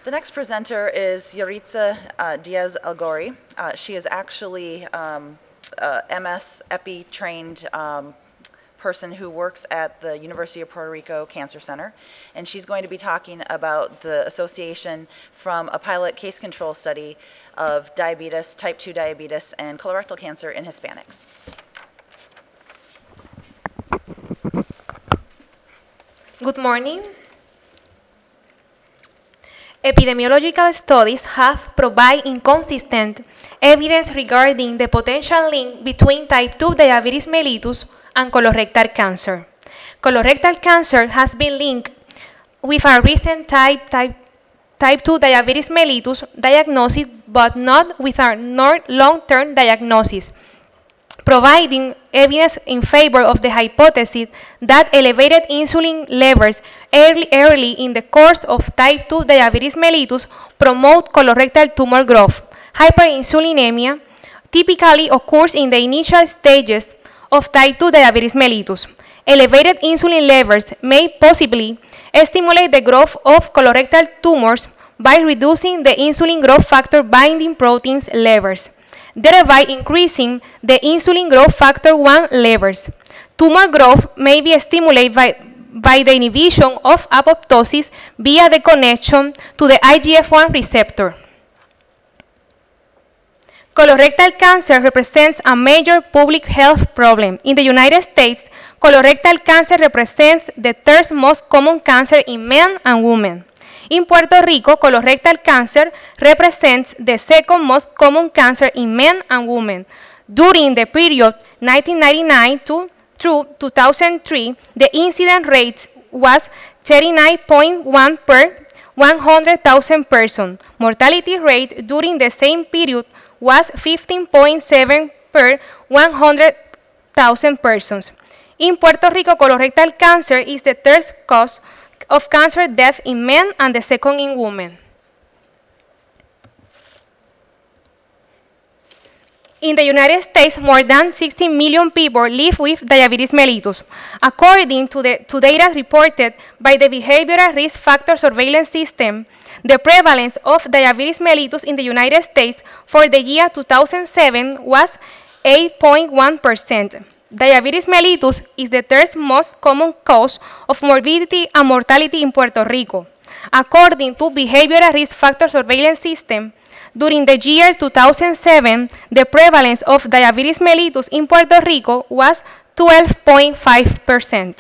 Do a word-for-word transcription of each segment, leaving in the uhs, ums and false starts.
The next presenter is Yaritza uh, Diaz-Algori. Uh, she is actually um, a M S Epi trained um, person who works at the University of Puerto Rico Cancer Center, and she's going to be talking about the association from a pilot case control study of diabetes, type two diabetes, and colorectal cancer in Hispanics. Good morning. Epidemiological studies have provided inconsistent evidence regarding the potential link between type two diabetes mellitus and colorectal cancer. Colorectal cancer has been linked with a recent type, type, type two diabetes mellitus diagnosis, but not with a long-term diagnosis, providing evidence in favor of the hypothesis that elevated insulin levels early, early in the course of type two diabetes mellitus promote colorectal tumor growth. Hyperinsulinemia typically occurs in the initial stages of type two diabetes mellitus. Elevated insulin levels may possibly stimulate the growth of colorectal tumors by reducing the insulin growth factor binding proteins levels, thereby increasing the insulin growth factor one levels. Tumor growth may be stimulated by, by the inhibition of apoptosis via the connection to the I G F one receptor. Colorectal cancer represents a major public health problem. In the United States, colorectal cancer represents the third most common cancer in men and women. In Puerto Rico, colorectal cancer represents the second most common cancer in men and women. During the period nineteen ninety-nine to through two thousand three, the incidence rate was thirty-nine point one per one hundred thousand persons. Mortality rate during the same period was fifteen point seven per one hundred thousand persons. In Puerto Rico, colorectal cancer is the third cause of cancer death in men and the second in women. In the United States, more than sixty million people live with diabetes mellitus. According to, the, to data reported by the Behavioral Risk Factor Surveillance System, the prevalence of diabetes mellitus in the United States for the year two thousand seven was eight point one percent. Diabetes mellitus is the third most common cause of morbidity and mortality in Puerto Rico. According to Behavioral Risk Factor Surveillance System, during the year two thousand seven, the prevalence of diabetes mellitus in Puerto Rico was twelve point five percent.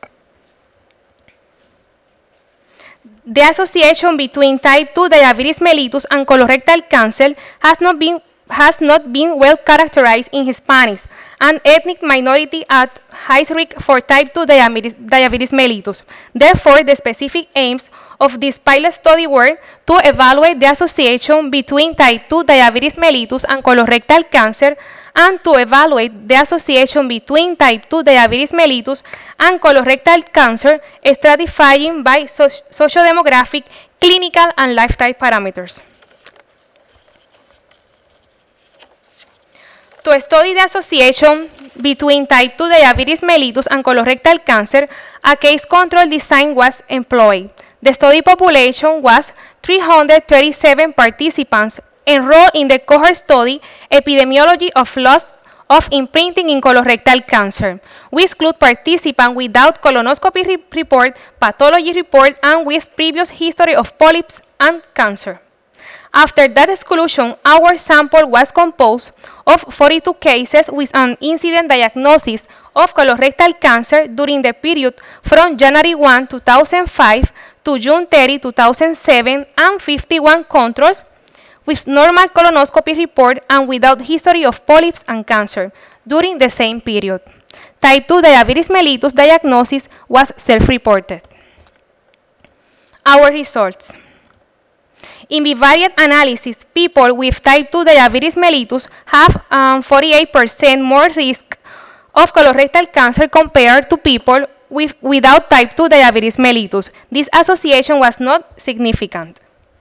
The association between type two diabetes mellitus and colorectal cancer has not been has not been well characterized in Hispanics, an ethnic minority at high risk for type two diabetes, diabetes mellitus. Therefore, the specific aims of this pilot study were to evaluate the association between type two diabetes mellitus and colorectal cancer, and to evaluate the association between type two diabetes mellitus and colorectal cancer, stratifying by soci sociodemographic, clinical, and lifestyle parameters. To study the association between type two diabetes mellitus and colorectal cancer, a case control design was employed. The study population was three hundred thirty-seven participants enrolled in the cohort study Epidemiology of Loss of Imprinting in Colorectal Cancer. We exclude participants without colonoscopy re report, pathology report, and with previous history of polyps and cancer. After that exclusion, our sample was composed of forty-two cases with an incident diagnosis of colorectal cancer during the period from January first, two thousand five to June thirtieth, two thousand seven, and fifty-one controls with normal colonoscopy report and without history of polyps and cancer during the same period. Type two diabetes mellitus diagnosis was self-reported. Our results. In bivariate analysis, people with type two diabetes mellitus have um, forty-eight percent more risk of colorectal cancer compared to people with, without type two diabetes mellitus. This association was not significant.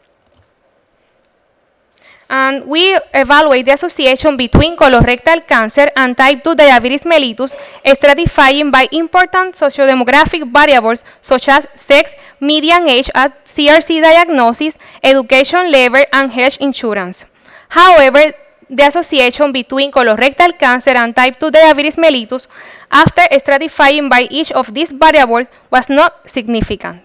And we evaluate the association between colorectal cancer and type two diabetes mellitus, stratifying by important sociodemographic variables such as sex, median age at C R C diagnosis, education level, and health insurance. However, the association between colorectal cancer and type two diabetes mellitus after stratifying by each of these variables was not significant.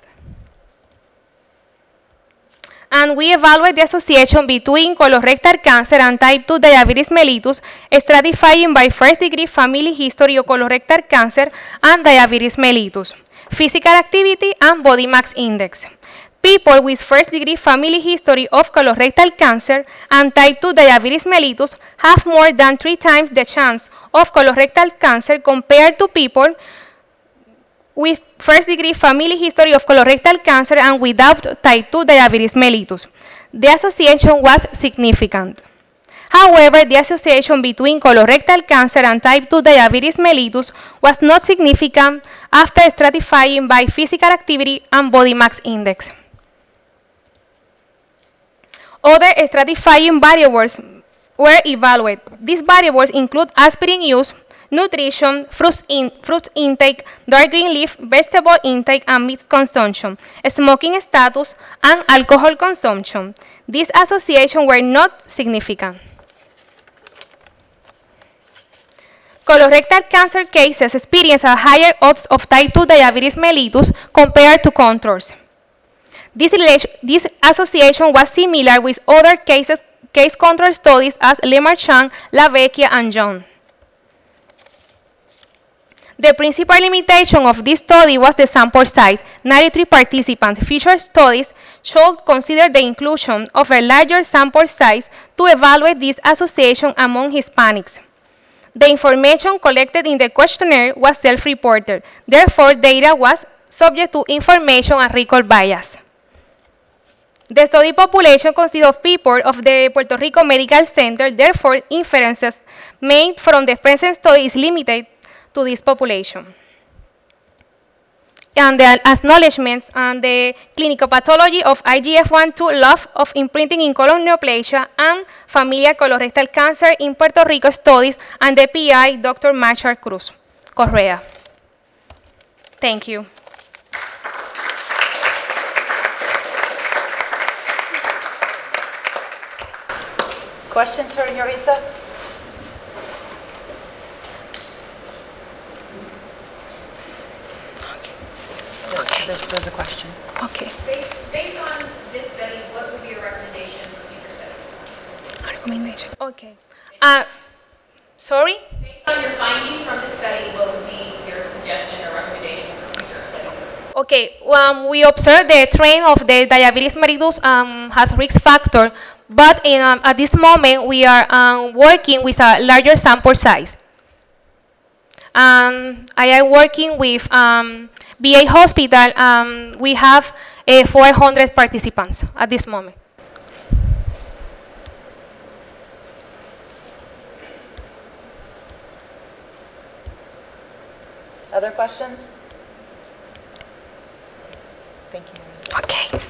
And we evaluate the association between colorectal cancer and type two diabetes mellitus, stratifying by first degree family history of colorectal cancer and diabetes mellitus, physical activity, and body mass index. People with first degree family history of colorectal cancer and type two diabetes mellitus have more than three times the chance of colorectal cancer compared to people with first degree family history of colorectal cancer and without type two diabetes mellitus. The association was significant. However, the association between colorectal cancer and type two diabetes mellitus was not significant after stratifying by physical activity and body mass index. Other stratifying variables were evaluated. These variables include aspirin use, nutrition, fruits, in, fruits intake, dark green leaf, vegetable intake, and meat consumption, smoking status, and alcohol consumption. These associations were not significant. Colorectal cancer cases experience a higher odds of type two diabetes mellitus compared to controls. This, relation, this association was similar with other cases, case control studies as Lemarchand, LaVecchia, and John. The principal limitation of this study was the sample size, ninety-three participants. Future studies should consider the inclusion of a larger sample size to evaluate this association among Hispanics. The information collected in the questionnaire was self-reported. Therefore, data was subject to information and recall bias. The study population consists of people of the Puerto Rico Medical Center. Therefore, inferences made from the present study is limited to this population. And the acknowledgements and the clinical pathology of I G F one two loss of imprinting in colon neoplasia and familial colorectal cancer in Puerto Rico studies, and the P I, Doctor Marshall Cruz Correa. Thank you. Questions for Yoritza? There's, there's a question. Okay. Based, based on this study, what would be your recommendation for future studies? Recommendation. Okay. Uh, sorry? Based on your findings from this study, what would be your suggestion or recommendation for future studies? Okay. Um, we observed the trend of the diabetes mellitus um, has risk factor, but in, um, at this moment we are um, working with a larger sample size. Um, I am working with um, V A Hospital. Um, we have uh, four hundred participants at this moment. Other questions? Thank you. Okay.